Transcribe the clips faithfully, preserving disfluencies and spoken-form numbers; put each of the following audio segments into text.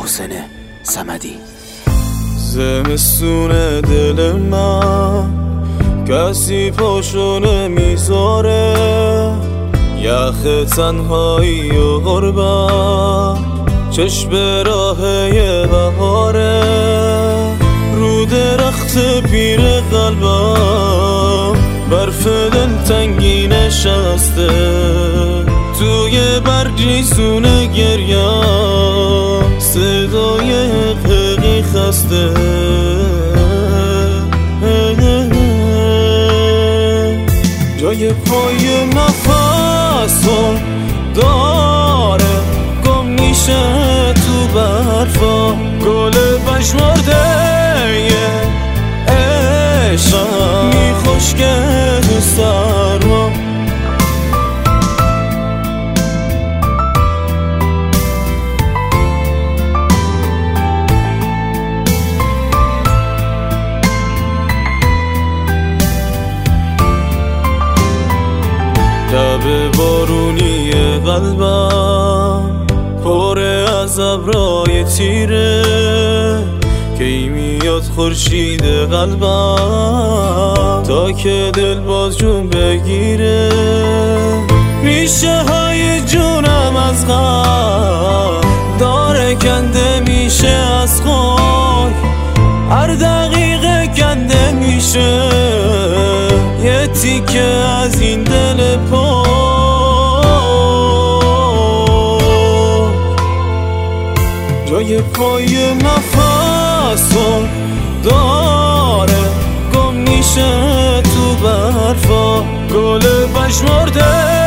محسن صمدی. زمستون دل من کسی پاشو نمیذاره، یخ تنهایی و غربت چشم به راه بهاره. رو درخت پیر قلبم برف دلتنگی نشسته، توی برگریزون گریم صدای حقیقی خسته. جای پای نفسم داره گم میشه تو برفا، گل پژمرده عشقم میخشکه تو سرما. شب بارونی قلبم پر از ابرای تیره، کی میاد خورشید قلبم تا که دل باز جون بگیره. ریشه های جونم از غم داره کنده میشه از خاک، هر دقیقه کنده میشه یه تیکه از این دل پاک. جای پای نفسم داره گم میشه تو برفا، گل پژمرده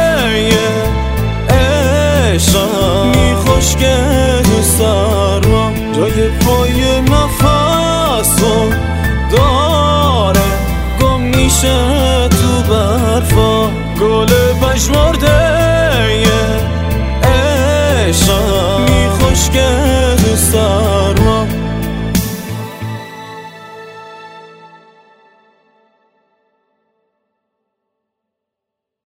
عشقم میخشکه تو سرما. جای پای نفسم داره گم میشه تو برفا، گل پژمرده عشقم میخشکه تو سرما.